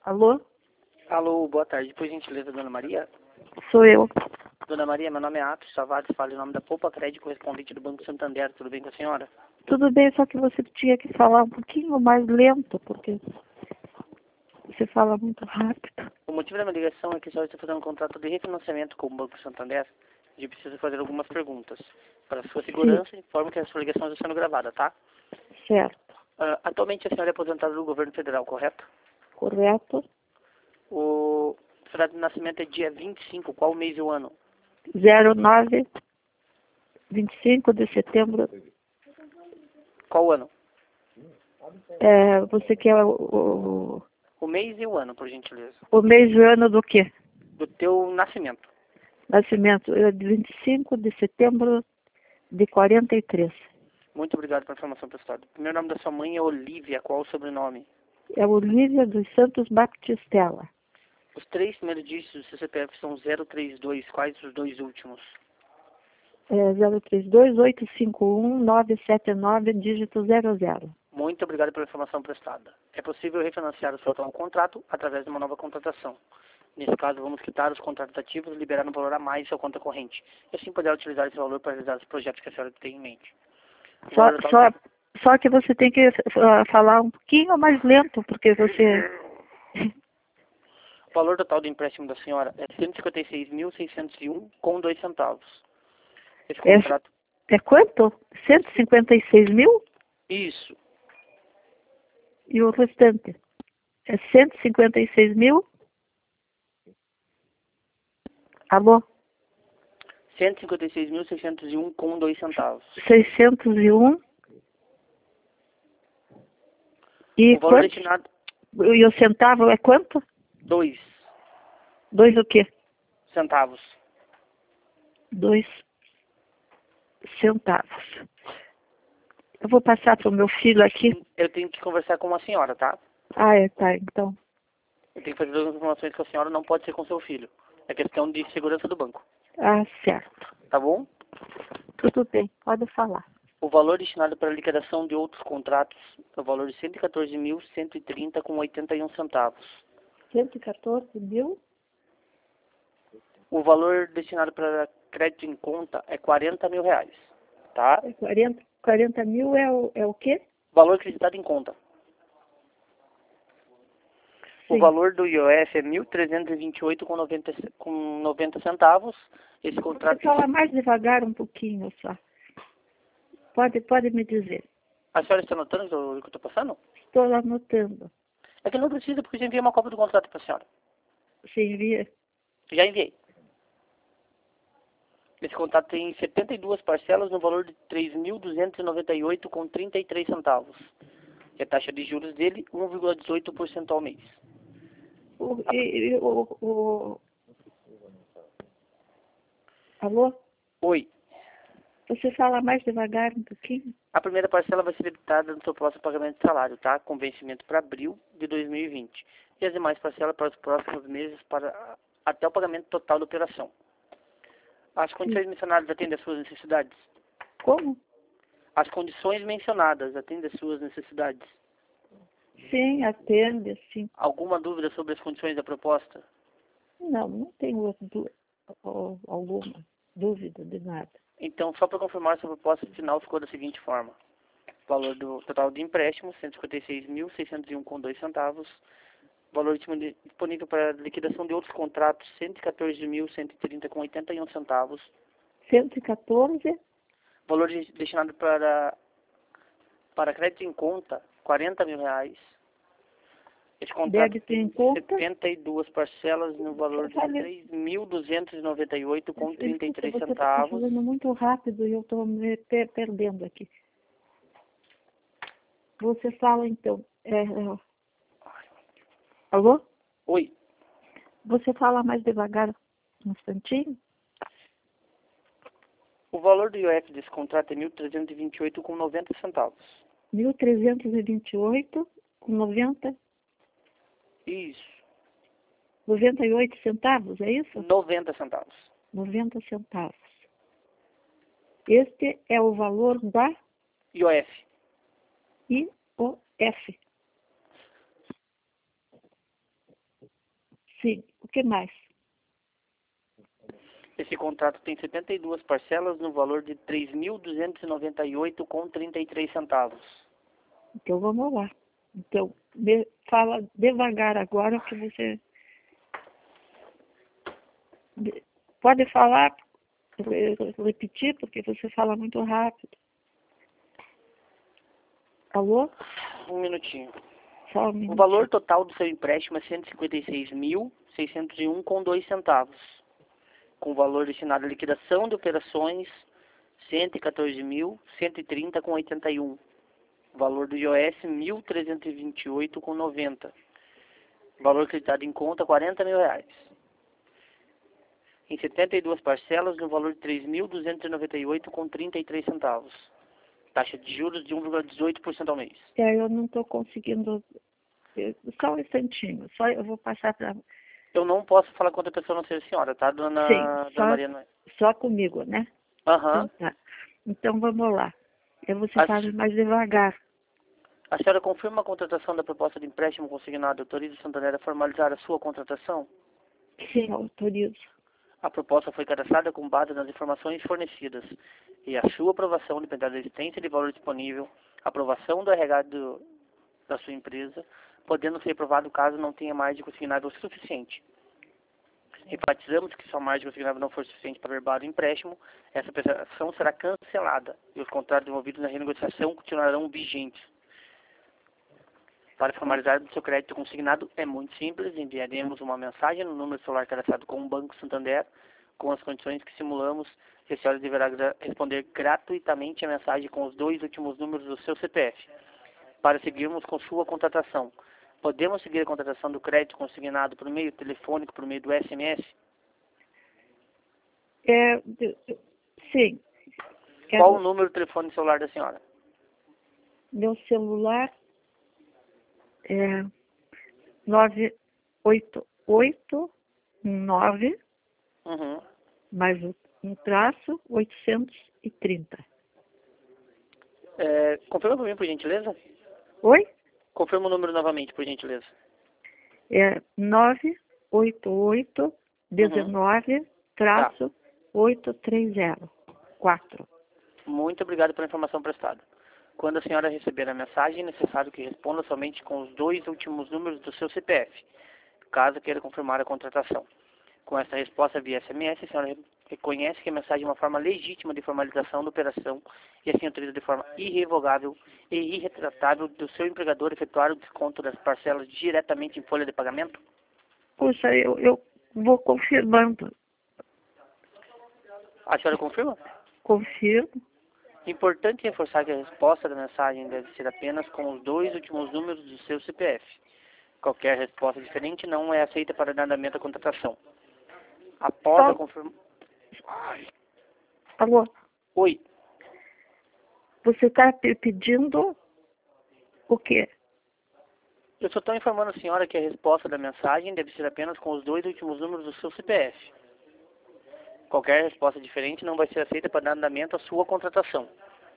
Alô? Alô, boa tarde. Por gentileza, Dona Maria? Sou eu. Dona Maria, meu nome é Atos Tavares, falo em nome da Poupa Crédito, correspondente do Banco Santander. Tudo bem com a senhora? Tudo bem, só que você tinha que falar um pouquinho mais lento, porque você fala muito rápido. O motivo da minha ligação é que a senhora está fazendo um contrato de refinanciamento com o Banco Santander e precisa fazer algumas perguntas. Para sua segurança, informo que a sua ligação está sendo gravada, tá? Certo. Atualmente a senhora é aposentada do governo federal, correto? Correto. Sua data de nascimento é dia 25, qual mês e o ano? 09, 25 de setembro. Qual ano? Você quer o O mês e o ano, por gentileza. mês e ano do quê? Do teu nascimento. Nascimento é de 25 de setembro de 43. Muito obrigado pela informação prestada. O primeiro nome da sua mãe é Olívia. Qual o sobrenome? É Olívia dos Santos Baptistella. Os 3 primeiros dígitos do seu CPF são 032. Quais os 2 últimos? 032-851-979, dígito 00. Muito obrigado pela informação prestada. É possível refinanciar o seu atual contrato através de uma nova contratação. Nesse caso, vamos quitar os contratos ativos e liberar um valor a mais em sua conta corrente. E assim poderá utilizar esse valor para realizar os projetos que a senhora tem em mente. Só que você tem que falar um pouquinho mais lento, porque você... O valor total do empréstimo da senhora é 156.601 com 2 centavos. Esse contrato... É quanto? 156 mil? Isso. E o restante? É 156 mil? Alô? 156.601 com 2 centavos. 601. E O valor quanto? destinado... E o centavo é quanto? 2 2 o quê? centavos. 2 centavos. Eu vou passar para o meu filho aqui. Eu tenho que conversar com a senhora, tá? Tá, então. Eu tenho que fazer todas as informações que a senhora não pode ser com seu filho. É questão de segurança do banco. Certo. Tá bom? Tudo bem, pode falar. O valor destinado para a liquidação de outros contratos é o valor de 114.130 com 81 centavos. 114 mil? O valor destinado para crédito em conta é 40 mil reais, tá? 40 mil é o quê? Valor acreditado em conta. Sim. O valor do IOF é 1.328 com 90 centavos. Esse contrato... Você fala mais devagar um pouquinho só. Pode me dizer. A senhora está notando o que eu estou passando? Estou anotando. É que não precisa, porque eu já enviei uma cópia do contrato para a senhora. Você envia? Já enviei. Esse contrato tem 72 parcelas no valor de 3.298 com 33 centavos. E a taxa de juros dele, 1,18% ao mês. Alô? Oi. Você fala mais devagar um pouquinho? A primeira parcela vai ser debitada no seu próximo pagamento de salário, tá? Com vencimento para abril de 2020. E as demais parcelas para os próximos meses até o pagamento total da operação. As condições mencionadas atendem às suas necessidades? Como? As condições mencionadas atendem às suas necessidades? Sim, atende, sim. Alguma dúvida sobre as condições da proposta? Não tenho alguma dúvida de nada. Então, só para confirmar, essa proposta final ficou da seguinte forma. Valor do total de empréstimo, 156.601 com 2 centavos. Valor disponível para liquidação de outros contratos, 114.130 com 81 centavos. 114? Valor destinado para crédito em conta, 40 mil reais. Esse contrato Débito tem em conta? 72 parcelas no valor de 3.298 com 33 Você está centavos. falando muito rápido e eu estou me perdendo aqui. Você fala então. Alô? Oi. Você fala mais devagar um instantinho? O valor do IOF desse contrato é 1.328 com 90 centavos. 1.328 com 90? Isso. 98 centavos, é isso? 90 centavos. 90 centavos. Este é o valor da IOF. IOF. Sim. O que mais? Esse contrato tem 72 parcelas no valor de R$ 3.298,33. Então vamos lá. Então, fala devagar agora que você... Pode falar, repetir, porque você fala muito rápido. Alô? Um minutinho. Só um O minutinho. valor total do seu empréstimo é R$ 156.601,02, com o valor destinado à liquidação de operações R$ 114.130,81. Valor do IOS R$ 1.328,90. Valor creditado em conta R$ 40.000. Em 72 parcelas no valor de R$ 3.298,33. Taxa de juros de 1,18% ao mês. Eu não estou conseguindo... Só um instantinho. Só eu vou passar para... Eu não posso falar com outra pessoa não ser a senhora, tá, dona, Sim, dona Maria Noé? só comigo, né? Aham. Então, tá. Então vamos lá. Você A, fala mais devagar. a senhora confirma a contratação da proposta de empréstimo consignado, autoriza o Santander a formalizar a sua contratação? Sim, autorizo. A proposta foi cadastrada com base nas informações fornecidas e a sua aprovação depende da existência de valor disponível, aprovação do RH da sua empresa, podendo ser aprovado caso não tenha margem consignável suficiente. Enfatizamos que se a margem consignável não for suficiente para verbar o empréstimo, essa prestação será cancelada e os contratos envolvidos na renegociação continuarão vigentes. Para formalizar o seu crédito consignado é muito simples, enviaremos uma mensagem no número celular cadastrado com o Banco Santander, com as condições que simulamos, e a senhora deverá responder gratuitamente a mensagem com os 2 últimos números do seu CPF. Para seguirmos com sua contratação, podemos seguir a contratação do crédito consignado por meio telefônico, por meio do SMS? Sim. Qual o número do telefone celular da senhora? Meu celular é 9889 Uhum. mais um traço 830. Confirma para mim, por gentileza? Oi? Confirma o número novamente, por gentileza. É 98819 traço 830. 4. Muito obrigado pela informação prestada. Quando a senhora receber a mensagem, é necessário que responda somente com os 2 últimos números do seu CPF, caso queira confirmar a contratação. Com essa resposta via SMS, a senhora reconhece que a mensagem é uma forma legítima de formalização da operação e assim autoriza de forma irrevogável e irretratável do seu empregador efetuar o desconto das parcelas diretamente em folha de pagamento? Puxa, eu vou confirmando. A senhora confirma? Confirmo. Importante reforçar que a resposta da mensagem deve ser apenas com os 2 últimos números do seu CPF. Qualquer resposta diferente não é aceita para dar andamento da contratação. Após a confirmação... Alô? Oi. Você está pedindo o quê? Eu só estou informando a senhora que a resposta da mensagem deve ser apenas com os 2 últimos números do seu CPF. Qualquer resposta diferente não vai ser aceita para dar andamento à sua contratação.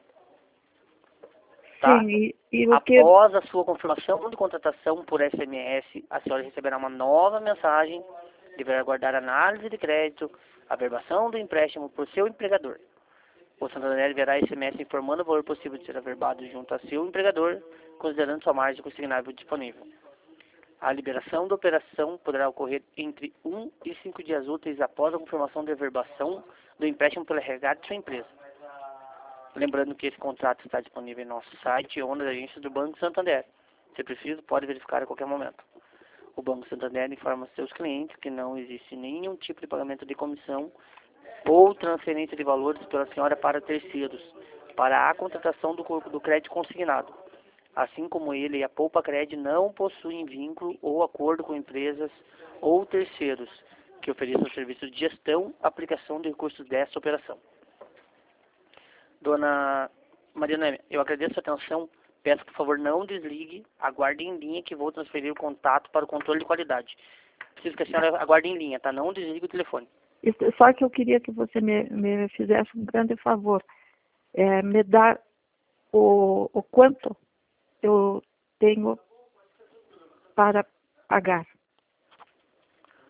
Tá? Sim, e o que... Após a sua confirmação de contratação por SMS, a senhora receberá uma nova mensagem, deverá aguardar análise de crédito, averbação do empréstimo por seu empregador. O Santander verá SMS informando o valor possível de ser averbado junto a seu empregador, considerando sua margem consignável disponível. A liberação da operação poderá ocorrer entre 1 e 5 dias úteis após a confirmação de averbação do empréstimo pela RH de sua empresa. Lembrando que esse contrato está disponível em nosso site ou nas agências do Banco Santander. Se preciso, pode verificar a qualquer momento. O Banco Santander informa seus clientes que não existe nenhum tipo de pagamento de comissão ou transferência de valores pela senhora para terceiros, para a contratação do crédito consignado. Assim como ele e a Poupa Cred não possuem vínculo ou acordo com empresas ou terceiros que ofereçam serviços de gestão, aplicação de recursos dessa operação. Dona Maria Noemi, eu agradeço a atenção. Peço, por favor, não desligue. Aguarde em linha que vou transferir o contato para o controle de qualidade. Preciso que a senhora aguarde em linha, tá? Não desligue o telefone. Só que eu queria que você me fizesse um grande favor. Me dar o quanto eu tenho para pagar.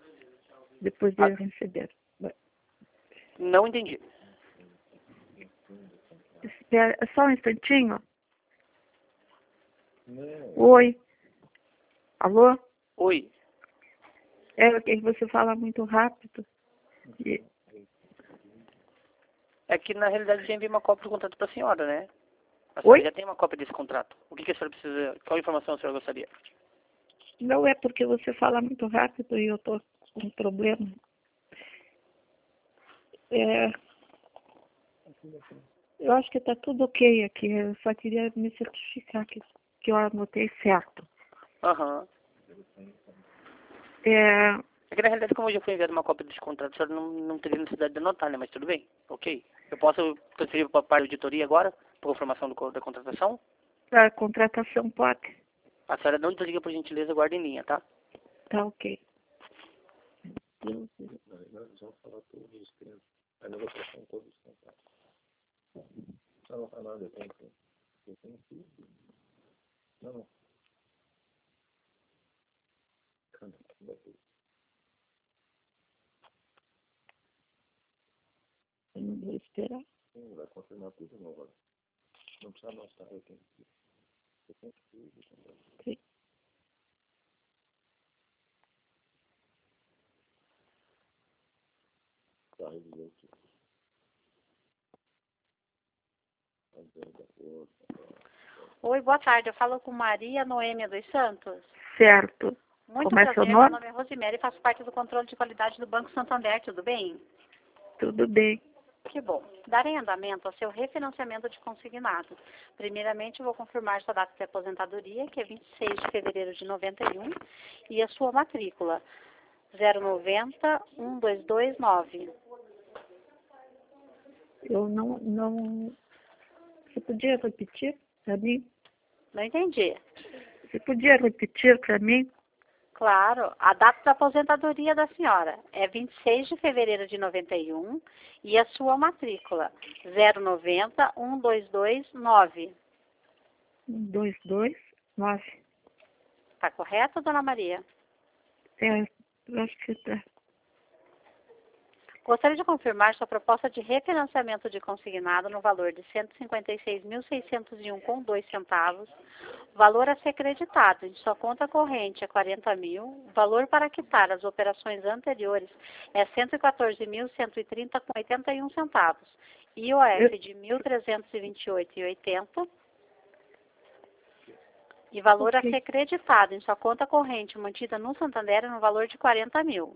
depois de receber. Não entendi. Espera só um instantinho. Oi. Alô? Oi. É que você fala muito rápido. É que na realidade já enviei uma cópia do contrato para a senhora, né? A Oi? senhora já tem uma cópia desse contrato. O que a senhora precisa? Qual informação a senhora gostaria? Não é porque você fala muito rápido e eu tô com um problema. Eu acho que tá tudo ok aqui. Eu só queria me certificar que eu anotei certo. Aham. É, É que na realidade, como já foi enviada uma cópia desse contrato, a senhora não teria necessidade de anotar, né? Mas tudo bem, ok. Eu posso transferir para a auditoria agora, por confirmação da contratação? a contratação pode. A senhora não desliga, por gentileza, guarda em linha, tá? Tá ok. Nós vamos falar todos os clientes. A negociação todos os contratos. Não está nada, eu tenho que... Não. Eu não vou esperar. Sim, vai confirmar tudo de novo. Não precisa anotar, eu tenho que... Sim. Tá, revisei aqui. Oi, boa tarde. Eu falo com Maria Noêmia dos Santos. Certo. Muito Como é seu prazer, nome? meu nome é Rosemary e faço parte do controle de qualidade do Banco Santander, tudo bem? Tudo bem. Que bom. Darei andamento ao seu refinanciamento de consignado. Primeiramente, eu vou confirmar sua data de aposentadoria, que é 26 de fevereiro de 91, e a sua matrícula, 090-1229. Eu não... Você podia repetir para mim? Não entendi. Você podia repetir para mim? Claro, a data da aposentadoria da senhora é 26 de fevereiro de 91 e a sua matrícula 090-1229. 229. Está correto, dona Maria? É, eu acho que tá. Gostaria de confirmar sua proposta de refinanciamento de consignado no valor de R$ 156.601,02. Valor a ser creditado em sua conta corrente é 40 mil. Valor para quitar as operações anteriores é 114.130,81 centavos. IOF de 1.328,80. E valor a ser creditado em sua conta corrente mantida no Santander no valor de 40 mil.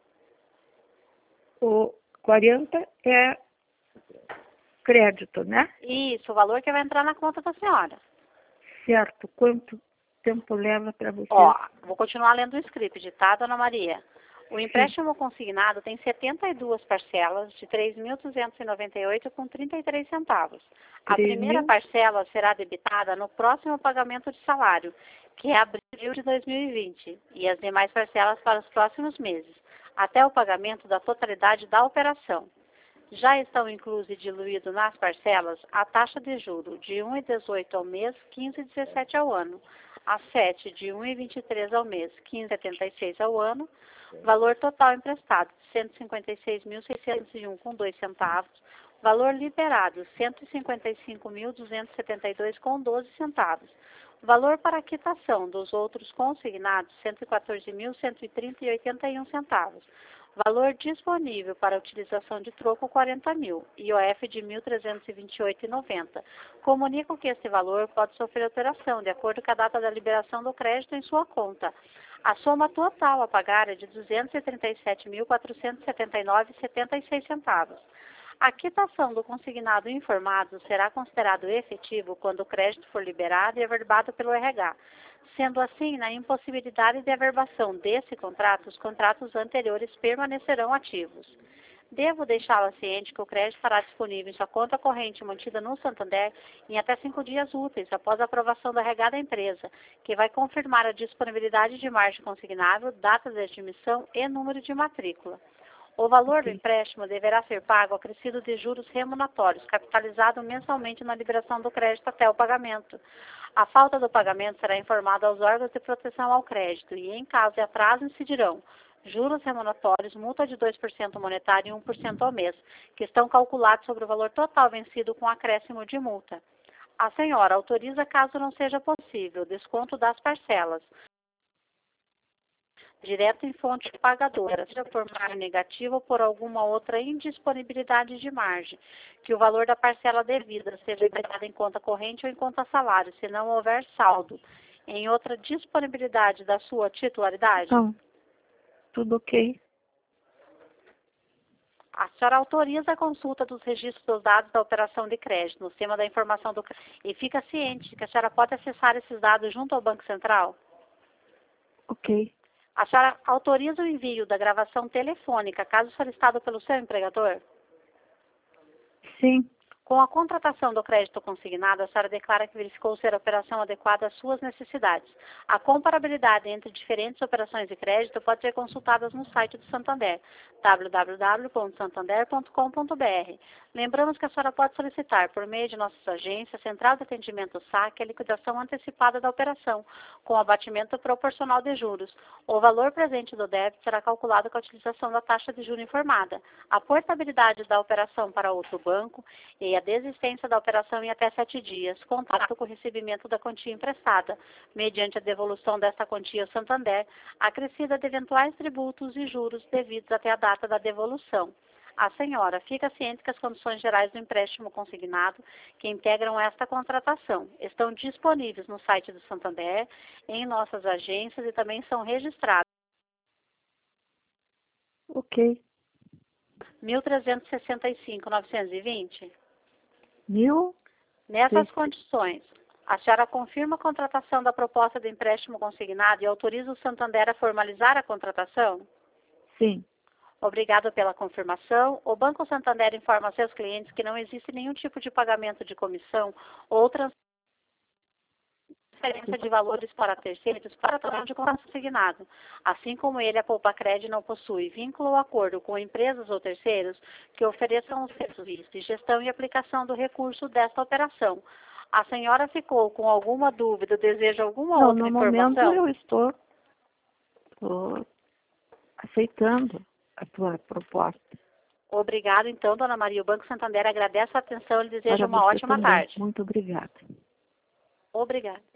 O 40 é crédito, né? Isso, o valor que vai entrar na conta da senhora. Certo. Quanto tempo leva para você? Ó, vou continuar lendo o script, tá, dona Maria? O empréstimo consignado tem 72 parcelas de R$ 3.298,33 centavos. A primeira parcela será debitada no próximo pagamento de salário, que é abril de 2020, e as demais parcelas para os próximos meses, até o pagamento da totalidade da operação. Já estão inclusos e diluídos nas parcelas a taxa de juro de 1,18 ao mês, 15,17 ao ano, a 7 de 1,23 ao mês, 15,76 ao ano, valor total emprestado, R$ 156.601,02 centavos, valor liberado, R$ 155.272,12 centavos, valor para quitação dos outros consignados, R$ 114.130,81 centavos, valor disponível para utilização de troco, R$ 40 mil, IOF de R$ 1.328,90. Comunico que este valor pode sofrer alteração, de acordo com a data da liberação do crédito em sua conta. A soma total a pagar é de R$ 237.479,76 centavos. A quitação do consignado informado será considerado efetivo quando o crédito for liberado e averbado pelo RH. Sendo assim, na impossibilidade de averbação desse contrato, os contratos anteriores permanecerão ativos. Devo deixá-la ciente que o crédito estará disponível em sua conta corrente mantida no Santander em até 5 dias úteis após a aprovação do RH da empresa, que vai confirmar a disponibilidade de margem consignável, data de admissão e número de matrícula. O valor do empréstimo deverá ser pago acrescido de juros remuneratórios, capitalizado mensalmente na liberação do crédito até o pagamento. A falta do pagamento será informada aos órgãos de proteção ao crédito e, em caso de atraso, incidirão juros remuneratórios, multa de 2% monetário e 1% ao mês, que estão calculados sobre o valor total vencido com acréscimo de multa. A senhora autoriza, caso não seja possível, desconto das parcelas, direto em fonte pagadora, seja por margem negativa ou por alguma outra indisponibilidade de margem, que o valor da parcela devida seja debitado em conta corrente ou em conta salário, se não houver saldo, em outra disponibilidade da sua titularidade? Não. Tudo ok. A senhora autoriza a consulta dos registros dos dados da operação de crédito no sistema da informação do crédito e fica ciente de que a senhora pode acessar esses dados junto ao Banco Central? Ok. A senhora autoriza o envio da gravação telefônica, caso solicitado pelo seu empregador? Sim. Com a contratação do crédito consignado, a senhora declara que verificou ser a operação adequada às suas necessidades. A comparabilidade entre diferentes operações de crédito pode ser consultada no site do Santander, www.santander.com.br. Lembramos que a senhora pode solicitar, por meio de nossas agências, Central de Atendimento SAC, a liquidação antecipada da operação, com abatimento proporcional de juros. O valor presente do débito será calculado com a utilização da taxa de juros informada. A portabilidade da operação para outro banco e a desistência da operação em até 7 dias, contato com o recebimento da quantia emprestada, mediante a devolução desta quantia ao Santander, acrescida de eventuais tributos e juros devidos até a data da devolução. A senhora fica ciente que as condições gerais do empréstimo consignado, que integram esta contratação, estão disponíveis no site do Santander, em nossas agências e também são registradas. Ok. 1.365.920. Mil? Nessas condições, a senhora confirma a contratação da proposta de empréstimo consignado e autoriza o Santander a formalizar a contratação? Sim. Obrigado pela confirmação. O Banco Santander informa a seus clientes que não existe nenhum tipo de pagamento de comissão ou transferência de valores para terceiros para o trabalho de consignado. Assim como ele, a Poupacred não possui vínculo ou acordo com empresas ou terceiros que ofereçam os serviços de gestão e aplicação do recurso desta operação. A senhora ficou com alguma dúvida, deseja alguma outra informação? No momento eu estou aceitando a tua proposta. Obrigado, então, dona Maria. O Banco Santander agradece a atenção e lhe deseja Para uma você ótima também. tarde. Muito obrigada. Obrigada.